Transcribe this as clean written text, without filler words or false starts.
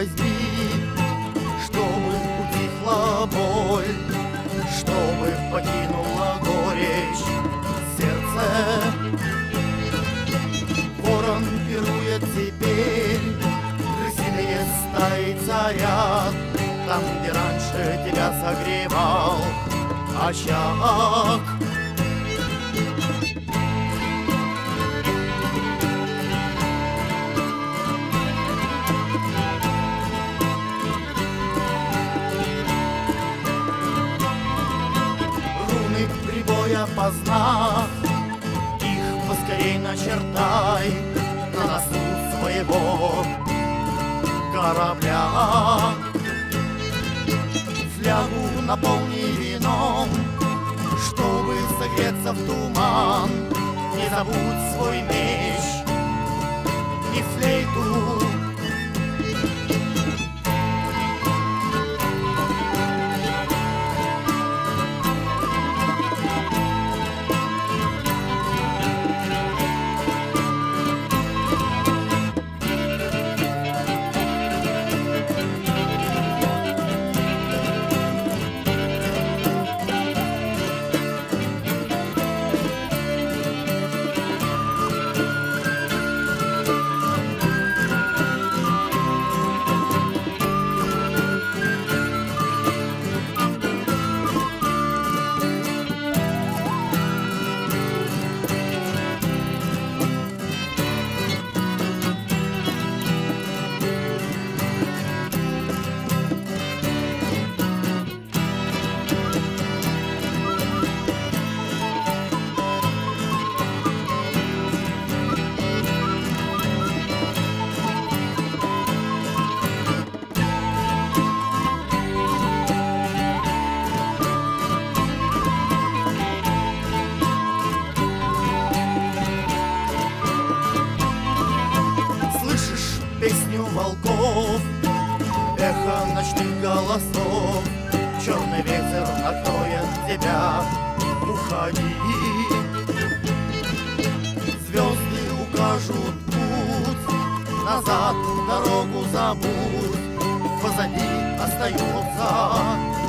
возьми, чтобы утихла боль, чтобы покинула горечь сердце. Ворон пирует теперь, крысиные стаи царят там, где раньше тебя согревал очаг. Руны прибоя познав, их поскорей начертай на носу своего корабля. Флягу наполни вином, чтобы согреться в туман. Не забудь свой меч и флейту. Песню волков, эхо ночных голосов, черный ветер накроет тебя, уходи. Звезды укажут путь, назад дорогу забудь, позади остается